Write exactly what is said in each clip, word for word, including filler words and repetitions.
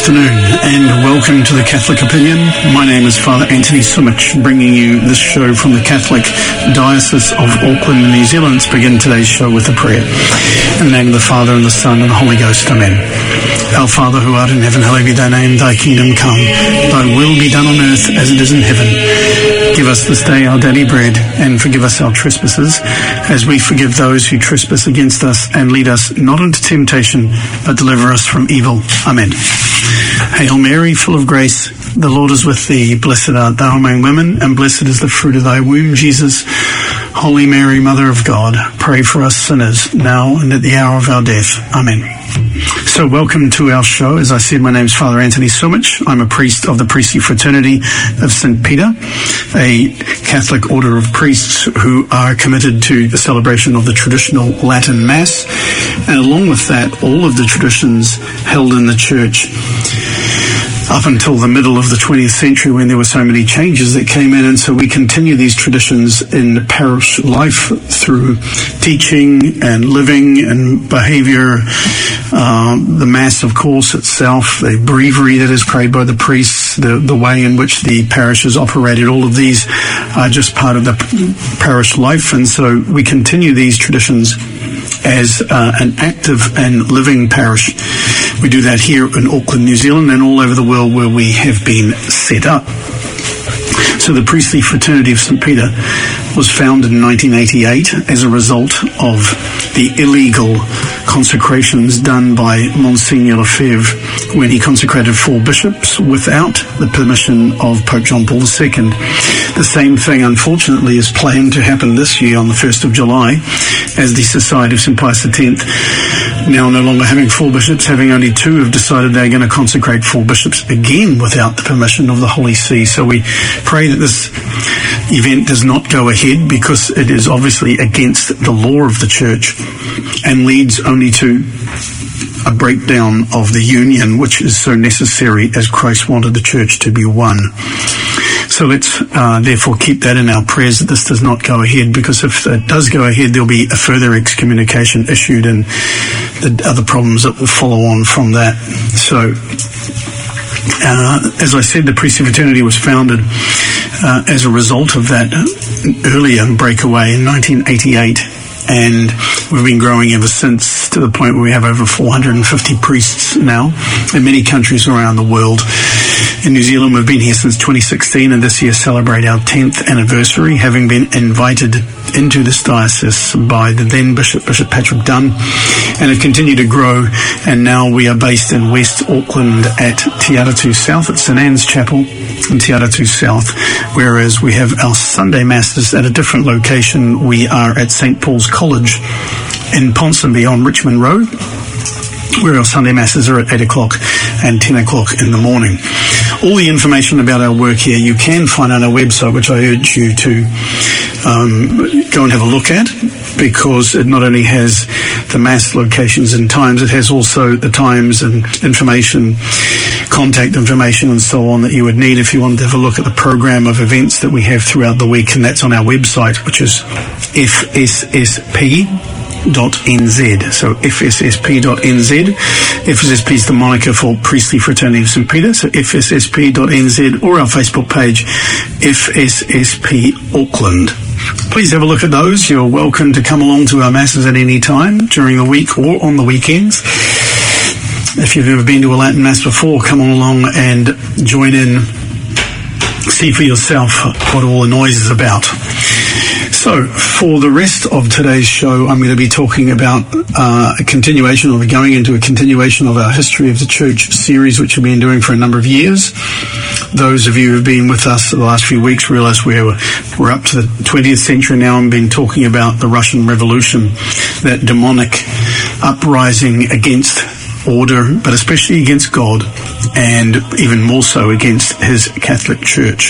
afternoon and welcome to the Catholic Opinion. My name is Father Anthony Sumich, bringing you this show from the Catholic Diocese of Auckland, New Zealand. Let's begin today's show with a prayer. In the name of the Father and the Son and the Holy Ghost, Amen. Our Father who art in heaven, hallowed be thy name, thy kingdom come, thy will be done on earth as it is in heaven. Give us this day our daily bread, and forgive us our trespasses, as we forgive those who trespass against us, and lead us not into temptation, but deliver us from evil. Amen. Hail Mary, full of grace, the Lord is with thee. Blessed art thou among women, and blessed is the fruit of thy womb, Jesus. Holy Mary, Mother of God, pray for us sinners, now and at the hour of our death. Amen. So welcome to our show. As I said, my name is Father Anthony Sumich. I'm a priest of the Priestly Fraternity of Saint Peter, a Catholic order of priests who are committed to the celebration of the traditional Latin Mass, and along with that, all of the traditions held in the Church up until the middle of the twentieth century, when there were so many changes that came in. And so we continue these traditions in parish life through teaching and living and behaviour. Um, the Mass, of course, itself, the breviary that is prayed by the priests, the, the way in which the parish is operated, all of these are just part of the parish life. And so we continue these traditions as uh, an active and living parish. We do that here in Auckland, New Zealand, and all over the world where we have been set up. So the Priestly Fraternity of Saint Peter was founded in nineteen eighty-eight as a result of the illegal consecrations done by Monsignor Lefebvre when he consecrated four bishops without the permission of Pope John Paul the Second. The same thing, unfortunately, is planned to happen this year on the first of July, as the Society of Saint Pius X, now no longer having four bishops, having only two, have decided they're going to consecrate four bishops again without the permission of the Holy See. So we pray that this event does not go ahead, because it is obviously against the law of the Church and leads only to a breakdown of the union, which is so necessary as Christ wanted the Church to be one. So let's uh, therefore keep that in our prayers, that this does not go ahead, because if it does go ahead, there'll be a further excommunication issued and the other problems that will follow on from that. So, uh, as I said, the Priestly Fraternity was founded uh, as a result of that earlier breakaway in nineteen eighty-eight. And we've been growing ever since, to the point where we have over four hundred fifty priests now in many countries around the world. In New Zealand, we've been here since twenty sixteen, and this year celebrate our tenth anniversary, having been invited into this diocese by the then Bishop, Bishop Patrick Dunn, and have continued to grow. And now we are based in West Auckland at Te Atatū South, at Saint Anne's Chapel in Te Atatū South, whereas we have our Sunday Masses at a different location. We are at Saint Paul's College in Ponsonby on Richmond Road, where our Sunday Masses are at eight o'clock and ten o'clock in the morning. All the information about our work here you can find on our website, which I urge you to um, go and have a look at, because it not only has the Mass locations and times, it has also the times and information, contact information and so on that you would need if you wanted to have a look at the program of events that we have throughout the week, and that's on our website, which is F S S P dot N Z. So F S S P dot N Z. F S S P is the moniker for Priestly Fraternity of Saint Peter, so F S S P dot N Z, or our Facebook page, F S S P Auckland. Please have a look at those. You're welcome to come along to our Masses at any time during the week or on the weekends. If you've never been to a Latin Mass before, come on along and join in. See for yourself what all the noise is about. So, for the rest of today's show, I'm going to be talking about uh, a continuation, or going into a continuation of our History of the Church series, which we've been doing for a number of years. Those of you who have been with us the last few weeks realize we're, we're up to the twentieth century now, and been talking about the Russian Revolution, that demonic uprising against order, but especially against God, and even more so against his Catholic Church.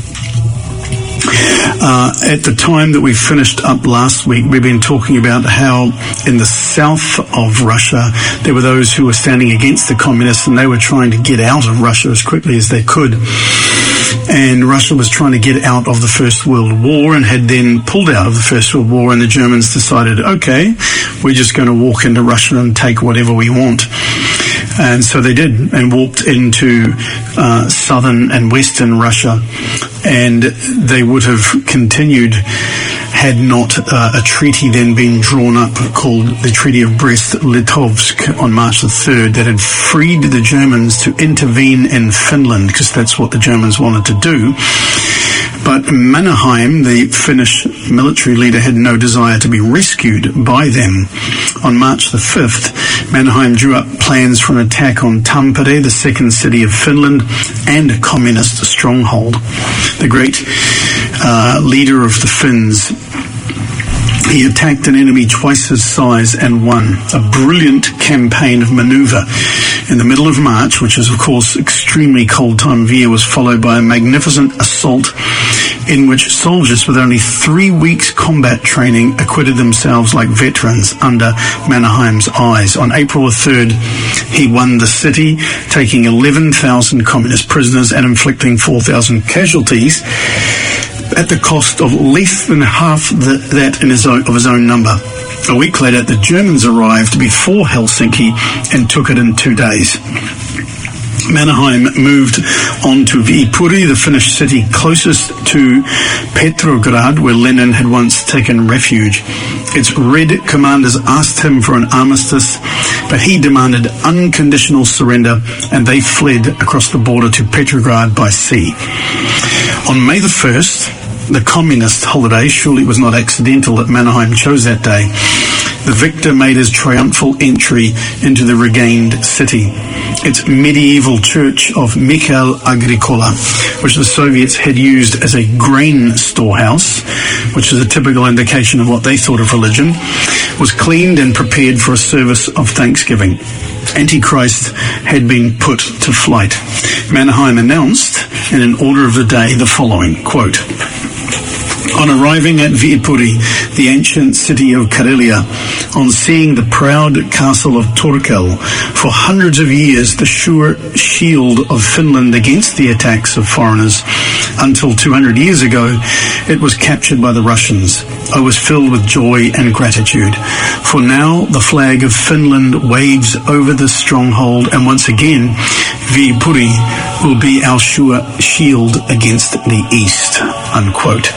Uh, at the time that we finished up last week, we've been talking about how in the south of Russia there were those who were standing against the communists, and they were trying to get out of Russia as quickly as they could. And Russia was trying to get out of the First World War, and had then pulled out of the First World War, and the Germans decided, okay, we're just going to walk into Russia and take whatever we want. And so they did, and walked into uh, southern and western Russia, and they would have continued had not uh, a treaty then been drawn up called the Treaty of Brest-Litovsk on March the third that had freed the Germans to intervene in Finland, because that's what the Germans wanted to do. But Mannerheim, the Finnish military leader, had no desire to be rescued by them. On March the fifth, Mannerheim drew up plans for an attack on Tampere, the second city of Finland, and a communist stronghold. The great uh, leader of the Finns, he attacked an enemy twice his size and won. A brilliant campaign of manoeuvre in the middle of March, which is of course extremely cold time of year, was followed by a magnificent assault in which soldiers with only three weeks combat training acquitted themselves like veterans under Mannerheim's eyes. On April the third, he won the city, taking eleven thousand communist prisoners and inflicting four thousand casualties, at the cost of less than half the, that in his own, of his own number. A week later, the Germans arrived before Helsinki and took it in two days. Mannerheim moved on to Viipuri, the Finnish city closest to Petrograd, where Lenin had once taken refuge. Its Red commanders asked him for an armistice, but he demanded unconditional surrender, and they fled across the border to Petrograd by sea. On May the first, the communist holiday, surely it was not accidental that Mannerheim chose that day, the victor made his triumphal entry into the regained city. Its medieval church of Mikhail Agricola, which the Soviets had used as a grain storehouse, which is a typical indication of what they thought of religion, was cleaned and prepared for a service of thanksgiving. Antichrist had been put to flight. Mannerheim announced in an order of the day the following, quote, "On arriving at Viipuri, the ancient city of Karelia, on seeing the proud castle of Turkel, for hundreds of years the sure shield of Finland against the attacks of foreigners, until two hundred years ago it was captured by the Russians. I was filled with joy and gratitude, for now the flag of Finland waves over the stronghold, and once again Viipuri will be our sure shield against the east," unquote.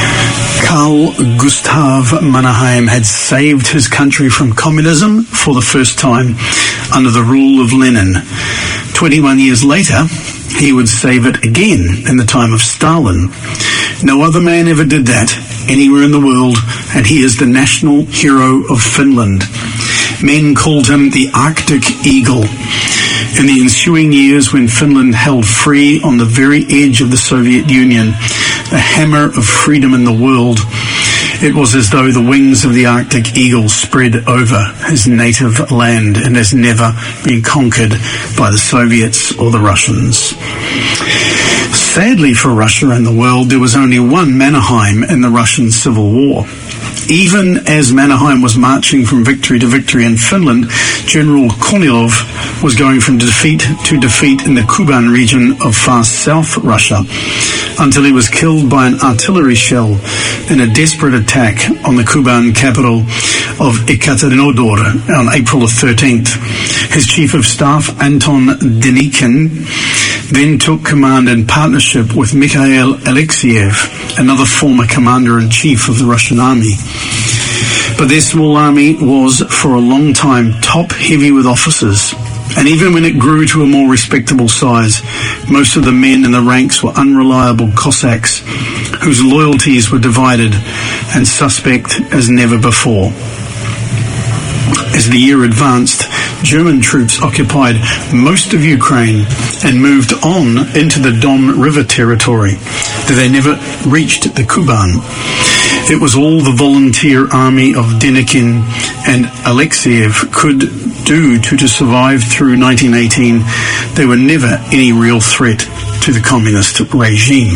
Carl Gustav Mannerheim had saved his country from communism for the first time under the rule of Lenin. twenty-one years later, he would save it again in the time of Stalin. No other man ever did that anywhere in the world, and he is the national hero of Finland. Men called him the Arctic Eagle. In the ensuing years, when Finland held free on the very edge of the Soviet Union, the hammer of freedom in the world, it was as though the wings of the Arctic Eagle spread over his native land and has never been conquered by the Soviets or the Russians. Sadly for Russia and the world, there was only one Mannerheim in the Russian Civil War. Even as Mannerheim was marching from victory to victory in Finland, General Kornilov was going from defeat to defeat in the Kuban region of far south Russia, until he was killed by an artillery shell in a desperate attack on the Kuban capital of Ekaterinodar on April the thirteenth. His chief of staff, Anton Denikin, then took command in partnership with Mikhail Alexeyev, another former commander-in-chief of the Russian army. But their small army was for a long time top-heavy with officers, and even when it grew to a more respectable size, most of the men in the ranks were unreliable Cossacks whose loyalties were divided and suspect as never before. As the year advanced, German troops occupied most of Ukraine and moved on into the Don River territory, though they never reached the Kuban. It was all the volunteer army of Denikin and Alexeyev could do to, to survive through nineteen eighteen. They were never any real threat to the communist regime.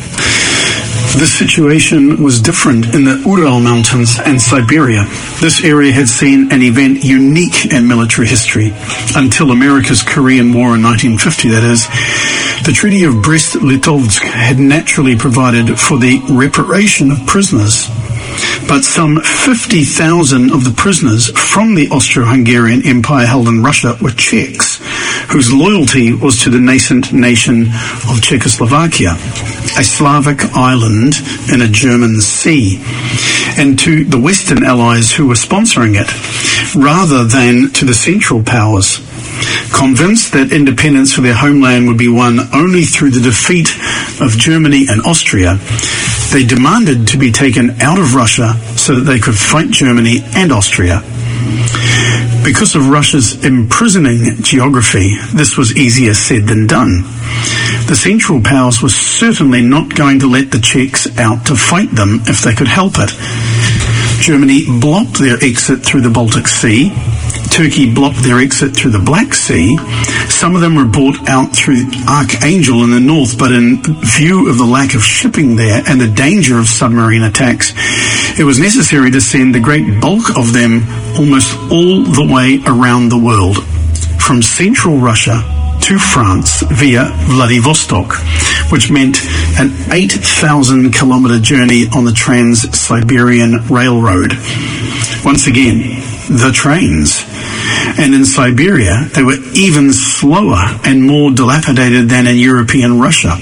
This situation was different in the Ural Mountains and Siberia. This area had seen an event unique in military history until America's Korean War in nineteen fifty, that is. The Treaty of Brest-Litovsk had naturally provided for the reparation of prisoners. but some fifty thousand of the prisoners from the Austro-Hungarian Empire held in Russia were Czechs, whose loyalty was to the nascent nation of Czechoslovakia, a Slavic island in a German sea, and to the Western allies who were sponsoring it, rather than to the Central Powers. Convinced that independence for their homeland would be won only through the defeat of Germany and Austria, they demanded to be taken out of Russia so that they could fight Germany and Austria. Because of Russia's imprisoning geography, this was easier said than done. The Central Powers were certainly not going to let the Czechs out to fight them if they could help it. Germany blocked their exit through the Baltic Sea. Turkey blocked their exit through the Black Sea. Some of them were brought out through Archangel in the north, but in view of the lack of shipping there and the danger of submarine attacks, it was necessary to send the great bulk of them almost all the way around the world, from central Russia to France via Vladivostok, which meant an eight thousand kilometre journey on the Trans-Siberian Railroad. Once again, the trains. And in Siberia, they were even slower and more dilapidated than in European Russia.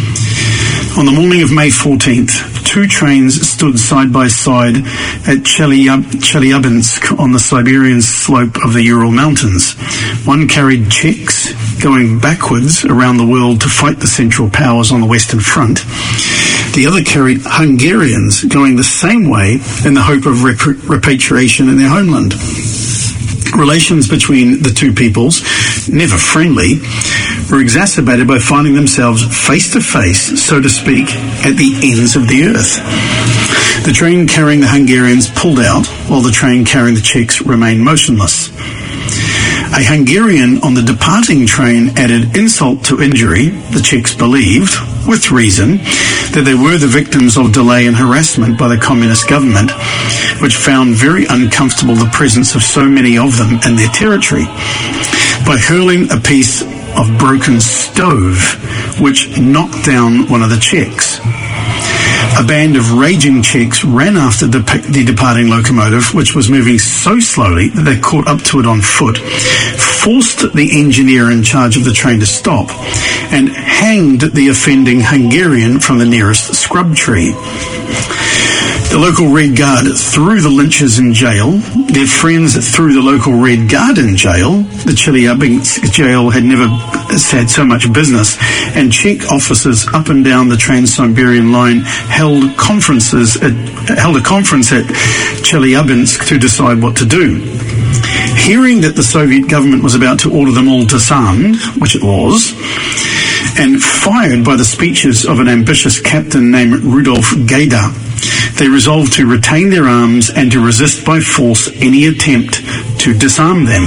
On the morning of May fourteenth, two trains stood side by side at Chelyabinsk on the Siberian slope of the Ural Mountains. One carried Czechs going backwards around the world to fight the Central Powers on the Western Front. The other carried Hungarians going the same way in the hope of rep- repatriation in their homeland. Relations between the two peoples, never friendly, were exacerbated by finding themselves face to face, so to speak, at the ends of the earth. The train carrying the Hungarians pulled out, while the train carrying the Czechs remained motionless. A Hungarian on the departing train added insult to injury. The Czechs believed, with reason, that they were the victims of delay and harassment by the communist government, which found very uncomfortable the presence of so many of them in their territory, by hurling a piece of broken stove, which knocked down one of the Czechs. A band of raging Czechs ran after the, the departing locomotive, which was moving so slowly that they caught up to it on foot, forced the engineer in charge of the train to stop, and hanged the offending Hungarian from the nearest scrub tree. The local Red Guard threw the lynchers in jail. Their friends threw the local Red Guard in jail. The Chelyabinsk jail had never had so much business, and Czech officers up and down the Trans-Siberian line held conferences at, held a conference at Chelyabinsk to decide what to do. Hearing that the Soviet government was about to order them all disarmed, which it was, and fired by the speeches of an ambitious captain named Rudolf Gaida, they resolved to retain their arms and to resist by force any attempt to disarm them.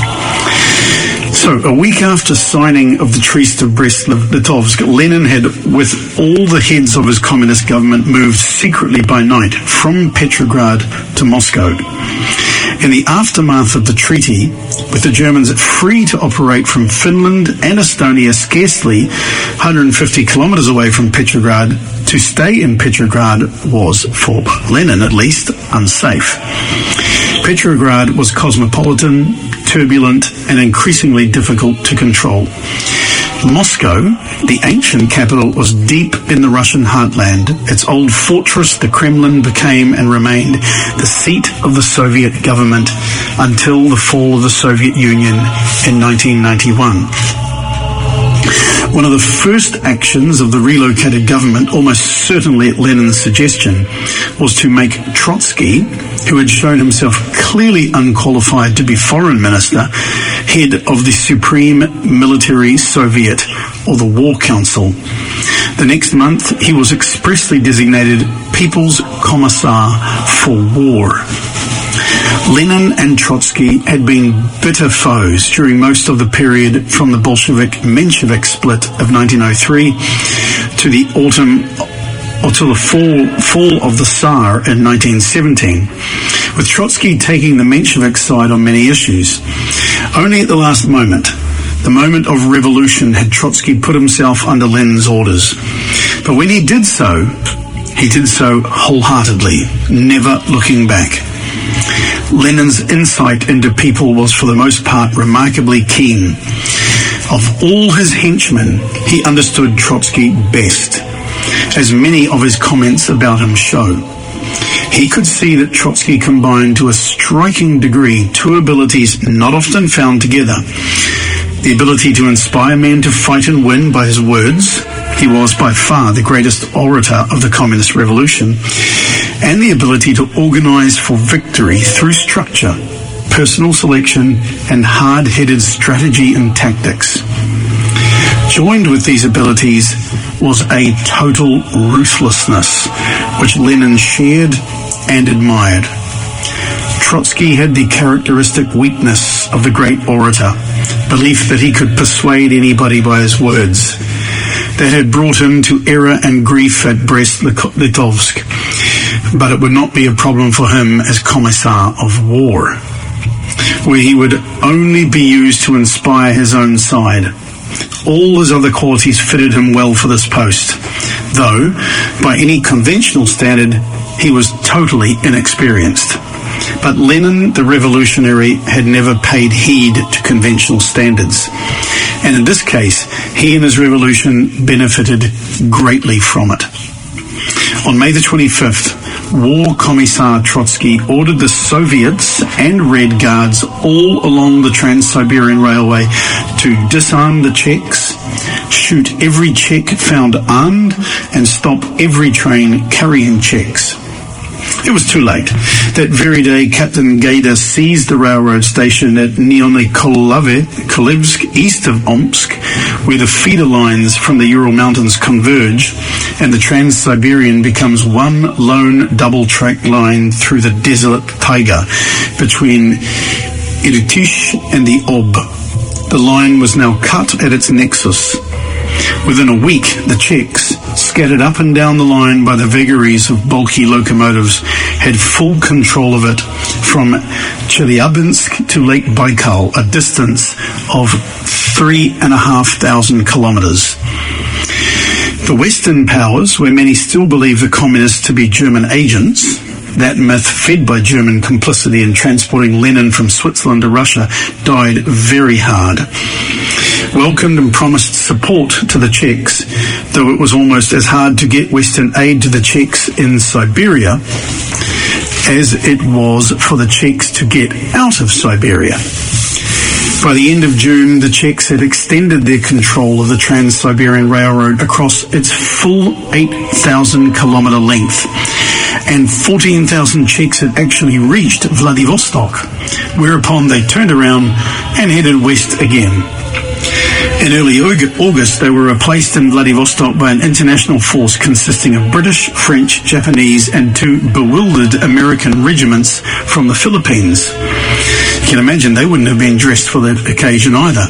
So, a week after signing of the Treaty of Brest-Litovsk, Lenin had, with all the heads of his communist government, moved secretly by night from Petrograd to Moscow. In the aftermath of the treaty, with the Germans free to operate from Finland and Estonia scarcely one hundred fifty kilometres away from Petrograd, to stay in Petrograd was, for Lenin at least, unsafe. Petrograd was cosmopolitan, turbulent, and increasingly difficult to control. Moscow, the ancient capital, was deep in the Russian heartland. Its old fortress, the Kremlin, became and remained the seat of the Soviet government until the fall of the Soviet Union in nineteen ninety-one. One of the first actions of the relocated government, almost certainly at Lenin's suggestion, was to make Trotsky, who had shown himself clearly unqualified to be foreign minister, head of the Supreme Military Soviet, or the War Council. The next month, he was expressly designated People's Commissar for War. Lenin and Trotsky had been bitter foes during most of the period from the Bolshevik-Menshevik split of nineteen oh three to the autumn or to the fall, fall of the Tsar in nineteen seventeen, with Trotsky taking the Menshevik side on many issues. Only at the last moment, the moment of revolution, had Trotsky put himself under Lenin's orders. But when he did so, He did so wholeheartedly, never looking back. Lenin's insight into people was for the most part remarkably keen. Of all his henchmen, he understood Trotsky best, as many of his comments about him show. He could see that Trotsky combined to a striking degree two abilities not often found together. The ability to inspire men to fight and win by his words — he was by far the greatest orator of the Communist Revolution — and the ability to organize for victory through structure, personal selection, and hard-headed strategy and tactics. Joined with these abilities was a total ruthlessness, which Lenin shared and admired. Trotsky had the characteristic weakness of the great orator, belief that he could persuade anybody by his words. That had brought him to error and grief at Brest-Litovsk, but it would not be a problem for him as Commissar of War, where he would only be used to inspire his own side. All his other qualities fitted him well for this post, though, by any conventional standard, he was totally inexperienced. But Lenin, the revolutionary, had never paid heed to conventional standards. And in this case, he and his revolution benefited greatly from it. On May the twenty-fifth, War Commissar Trotsky ordered the Soviets and Red Guards all along the Trans-Siberian Railway to disarm the Czechs, shoot every Czech found armed, and stop every train carrying Czechs. It was too late. That very day, Captain Gaida seized the railroad station at Neonikolivsk, east of Omsk, where the feeder lines from the Ural Mountains converge, and the Trans-Siberian becomes one lone double-track line through the desolate taiga between Irtysh and the Ob. The line was now cut at its nexus. Within a week, the Czechs, scattered up and down the line by the vagaries of bulky locomotives, had full control of it from Chelyabinsk to Lake Baikal, a distance of three and a half thousand kilometers. The Western powers, where many still believe the communists to be German agents, that myth, fed by German complicity in transporting Lenin from Switzerland to Russia, died very hard. Welcomed and promised support to the Czechs, though it was almost as hard to get Western aid to the Czechs in Siberia as it was for the Czechs to get out of Siberia. By the end of June, the Czechs had extended their control of the Trans-Siberian Railroad across its full eight thousand kilometer length, and fourteen thousand Czechs had actually reached Vladivostok, whereupon they turned around and headed west again. In early August, they were replaced in Vladivostok by an international force consisting of British, French, Japanese, and two bewildered American regiments from the Philippines. You can imagine they wouldn't have been dressed for the occasion either.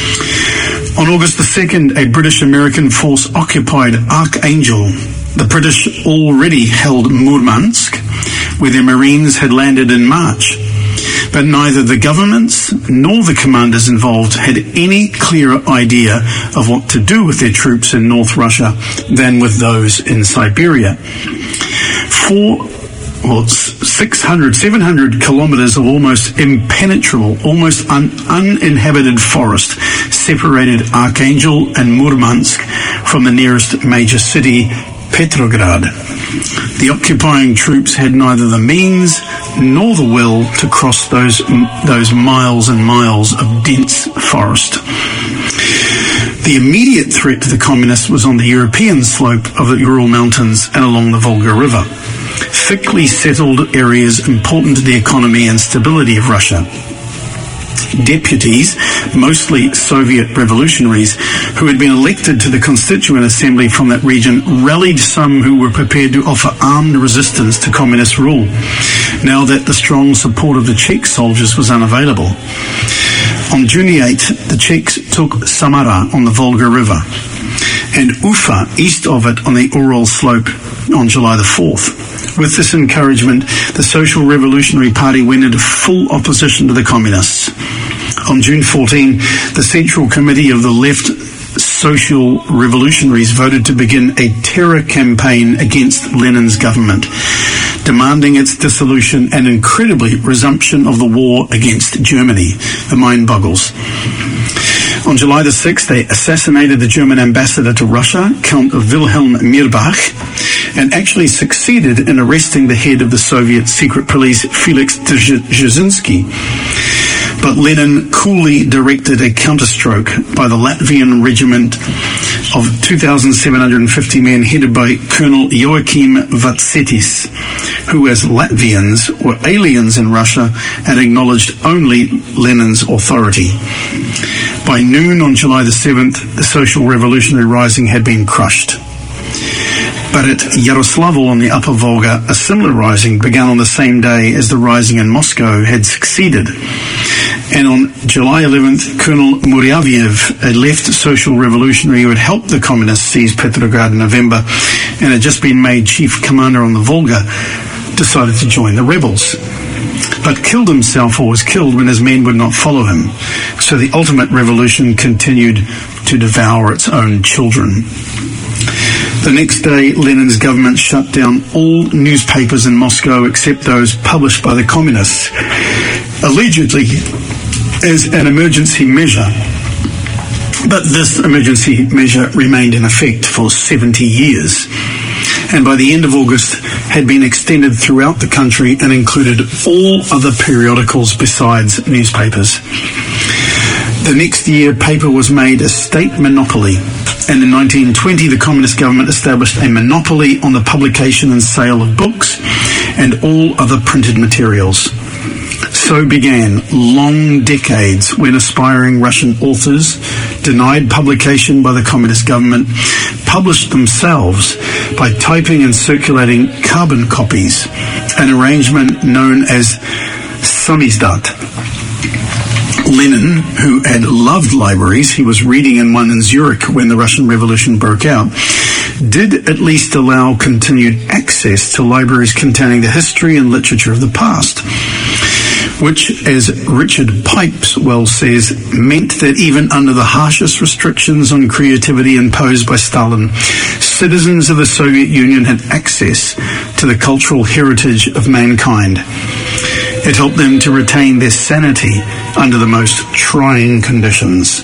On August the second, a British-American force occupied Archangel. The British already held Murmansk, where their Marines had landed in March. But neither the governments nor the commanders involved had any clearer idea of what to do with their troops in North Russia than with those in Siberia. Four, well, six hundred, seven hundred kilometers of almost impenetrable, almost un- uninhabited forest separated Archangel and Murmansk from the nearest major city, Petrograd. The occupying troops had neither the means nor the will to cross those those miles and miles of dense forest. The immediate threat to the communists was on the European slope of the Ural Mountains and along the Volga River, thickly settled areas important to the economy and stability of Russia. Deputies, mostly Soviet revolutionaries, who had been elected to the Constituent Assembly from that region, rallied some who were prepared to offer armed resistance to communist rule, now that the strong support of the Czech soldiers was unavailable. On June the eighth, the Czechs took Samara on the Volga River, and Ufa, east of it on the Ural slope, on July the fourth. With this encouragement, the Social Revolutionary Party went into full opposition to the communists. On June fourteenth, the Central Committee of the Left social revolutionaries voted to begin a terror campaign against Lenin's government, demanding its dissolution and, incredibly, resumption of the war against Germany. The mind boggles. On July the sixth, they assassinated the German ambassador to Russia, Count Wilhelm Mirbach, and actually succeeded in arresting the head of the Soviet secret police, Felix Dzerzhinsky. But Lenin coolly directed a counterstroke by the Latvian regiment of two thousand seven hundred fifty men headed by Colonel Joachim Vatsetis, who as Latvians were aliens in Russia and acknowledged only Lenin's authority. By noon on July the seventh, the social revolutionary rising had been crushed. But at Yaroslavl on the Upper Volga, a similar rising began on the same day as the rising in Moscow had succeeded. And on July eleventh, Colonel Muravyev, a left social revolutionary who had helped the communists seize Petrograd in November and had just been made chief commander on the Volga, decided to join the rebels, but killed himself or was killed when his men would not follow him. So the ultimate revolution continued to devour its own children. The next day, Lenin's government shut down all newspapers in Moscow except those published by the communists, allegedly as an emergency measure. But this emergency measure remained in effect for seventy years, and by the end of August had been extended throughout the country and included all other periodicals besides newspapers. The next year, paper was made a state monopoly, and in nineteen twenty the communist government established a monopoly on the publication and sale of books and all other printed materials. So began long decades when aspiring Russian authors, denied publication by the communist government, published themselves by typing and circulating carbon copies, an arrangement known as samizdat. Lenin, who had loved libraries, he was reading in one in Zurich when the Russian Revolution broke out, did at least allow continued access to libraries containing the history and literature of the past, which, as Richard Pipes well says, meant that even under the harshest restrictions on creativity imposed by Stalin, citizens of the Soviet Union had access to the cultural heritage of mankind. It helped them to retain their sanity under the most trying conditions.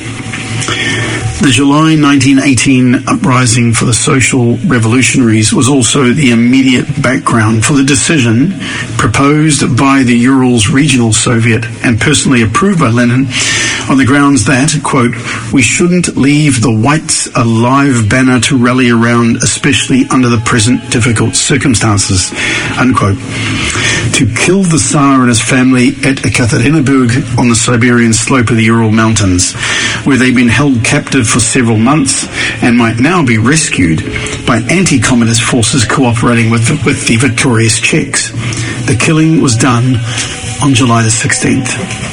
The July nineteen eighteen uprising for the social revolutionaries was also the immediate background for the decision proposed by the Urals Regional Soviet and personally approved by Lenin on the grounds that, quote, we shouldn't leave the whites a live banner to rally around, especially under the present difficult circumstances, unquote. To kill the Tsar and his family at Ekaterinburg on the Siberian slope of the Ural Mountains, where they'd been held captive for several months and might now be rescued by anti-communist forces cooperating with the, with the victorious Czechs. The killing was done on July the sixteenth.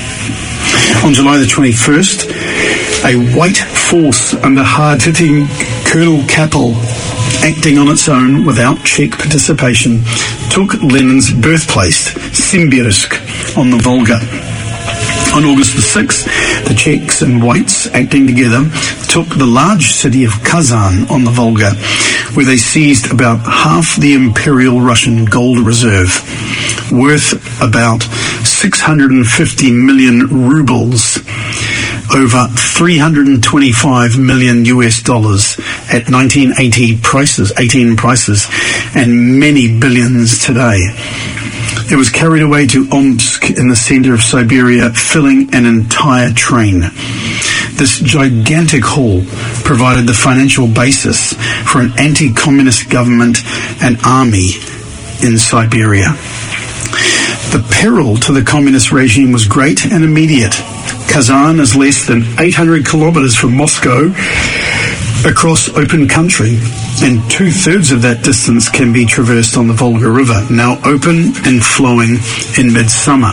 On July the twenty-first, a white force under hard-hitting Colonel Kappel, acting on its own without Czech participation, took Lenin's birthplace, Simbirsk, on the Volga. On August the sixth, the Czechs and whites, acting together, took the large city of Kazan on the Volga, where they seized about half the Imperial Russian gold reserve, worth about six hundred fifty million rubles, over three hundred twenty-five million U S dollars at nineteen eighty prices, eighteen prices, and many billions today. It was carried away to Omsk in the center of Siberia, filling an entire train. This gigantic haul provided the financial basis for an anti-communist government and army in Siberia. The peril to the communist regime was great and immediate. Kazan is less than eight hundred kilometers from Moscow across open country, and two-thirds of that distance can be traversed on the Volga River, now open and flowing in midsummer.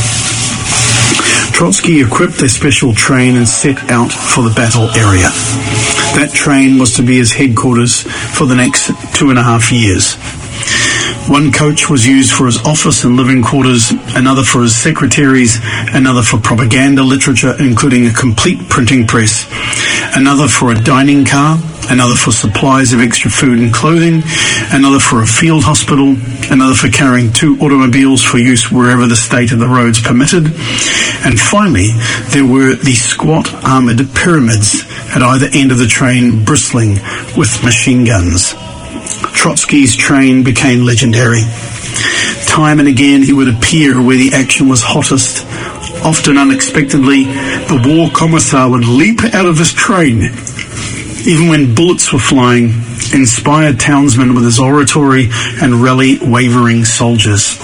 Trotsky equipped a special train and set out for the battle area. That train was to be his headquarters for the next two and a half years. One coach was used for his office and living quarters, another for his secretaries, another for propaganda literature, including a complete printing press, another for a dining car, another for supplies of extra food and clothing, another for a field hospital, another for carrying two automobiles for use wherever the state of the roads permitted, and finally there were the squat armoured pyramids at either end of the train bristling with machine guns. Trotsky's train became legendary. Time and again he would appear where the action was hottest. Often unexpectedly, the war commissar would leap out of his train. Even when bullets were flying, inspired townsmen with his oratory and rally wavering soldiers.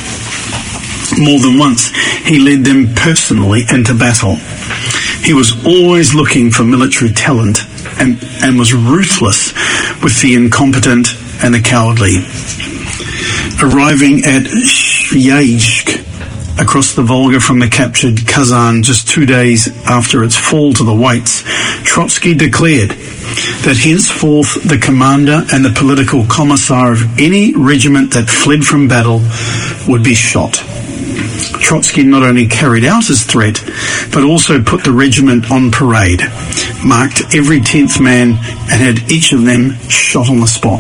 More than once, he led them personally into battle. He was always looking for military talent and, and was ruthless with the incompetent and the cowardly. Arriving at Svyazhsk, across the Volga from the captured Kazan just two days after its fall to the Whites, Trotsky declared that henceforth the commander and the political commissar of any regiment that fled from battle would be shot. Trotsky not only carried out his threat, but also put the regiment on parade, marked every tenth man, and had each of them shot on the spot.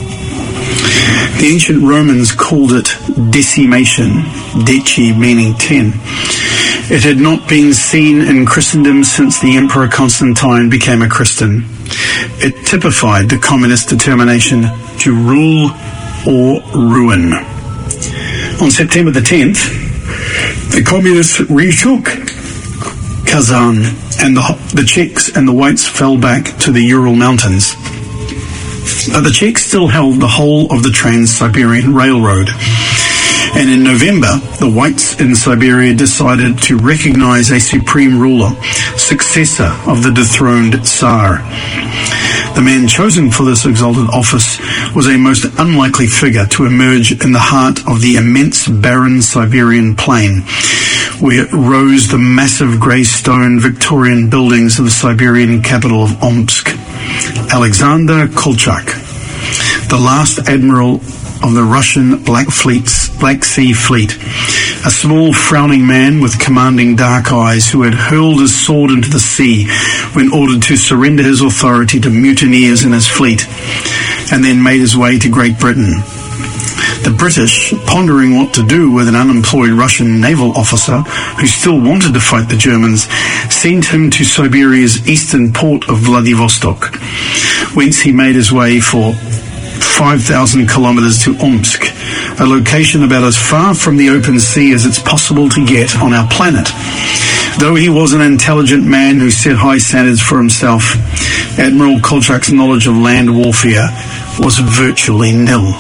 The ancient Romans called it decimation, deci meaning ten. It had not been seen in Christendom since the Emperor Constantine became a Christian. It typified the communist determination to rule or ruin. On September the tenth, the communists retook Kazan, and the, the Czechs and the Whites fell back to the Ural Mountains. But the Czechs still held the whole of the Trans-Siberian Railroad. And in November, the Whites in Siberia decided to recognize a supreme ruler, successor of the dethroned Tsar. The man chosen for this exalted office was a most unlikely figure to emerge in the heart of the immense barren Siberian plain, where rose the massive grey stone Victorian buildings of the Siberian capital of Omsk. Alexander Kolchak, the last admiral of the Russian Black Fleet's Black Sea Fleet, a small frowning man with commanding dark eyes who had hurled his sword into the sea when ordered to surrender his authority to mutineers in his fleet, and then made his way to Great Britain. The British, pondering what to do with an unemployed Russian naval officer who still wanted to fight the Germans, sent him to Siberia's eastern port of Vladivostok, whence he made his way for five thousand kilometers to Omsk, a location about as far from the open sea as it's possible to get on our planet. Though he was an intelligent man who set high standards for himself, Admiral Kolchak's knowledge of land warfare was virtually nil.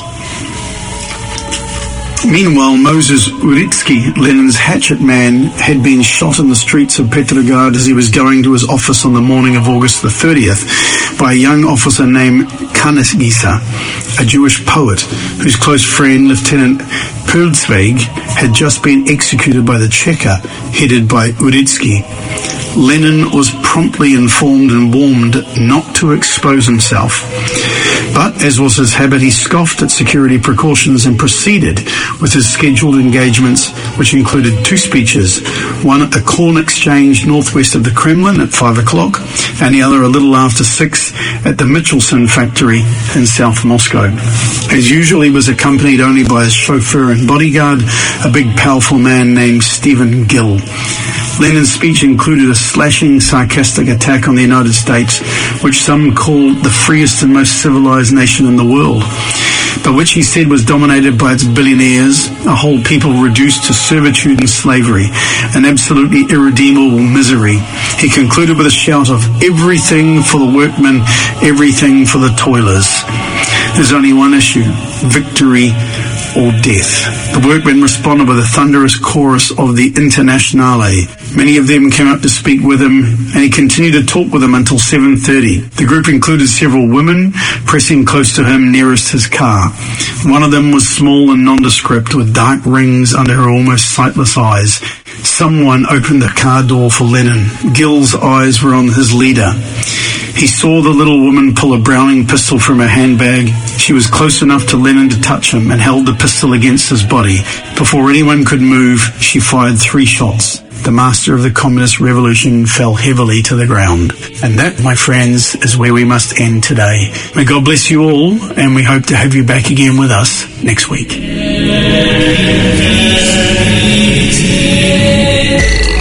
Meanwhile, Moses Uritsky, Lenin's hatchet man, had been shot in the streets of Petrograd as he was going to his office on the morning of August the thirtieth by a young officer named Kanizgisa, a Jewish poet whose close friend, Lieutenant Perlzweig, had just been executed by the Cheka, headed by Uritsky. Lenin was promptly informed and warned not to expose himself. But, as was his habit, he scoffed at security precautions and proceeded with his scheduled engagements, which included two speeches, one at the Corn Exchange northwest of the Kremlin at five o'clock, and the other a little after six at the Michelson factory in South Moscow. As usual, he was accompanied only by his chauffeur and bodyguard, a big powerful man named Stephen Gill. Lenin's speech included a slashing, sarcastic attack on the United States, which some called the freest and most civilized nation in the world, but which he said was dominated by its billionaires, a whole people reduced to servitude and slavery, an absolutely irredeemable misery. He concluded with a shout of everything for the workmen, everything for the toilers. There's only one issue: victory or death. The workmen responded with a thunderous chorus of the Internationale. Many of them came up to speak with him, and he continued to talk with them until seven thirty. The group included several women pressing close to him nearest his car. One of them was small and nondescript, with dark rings under her almost sightless eyes. Someone opened the car door for Lenin. Gill's eyes were on his leader. He saw the little woman pull a Browning pistol from her handbag. She was close enough to Lenin to touch him and held the pistol against his body. Before anyone could move, she fired three shots. the master of the communist revolution fell heavily to the ground. And that, my friends, is where we must end today. May God bless you all, and we hope to have you back again with us next week.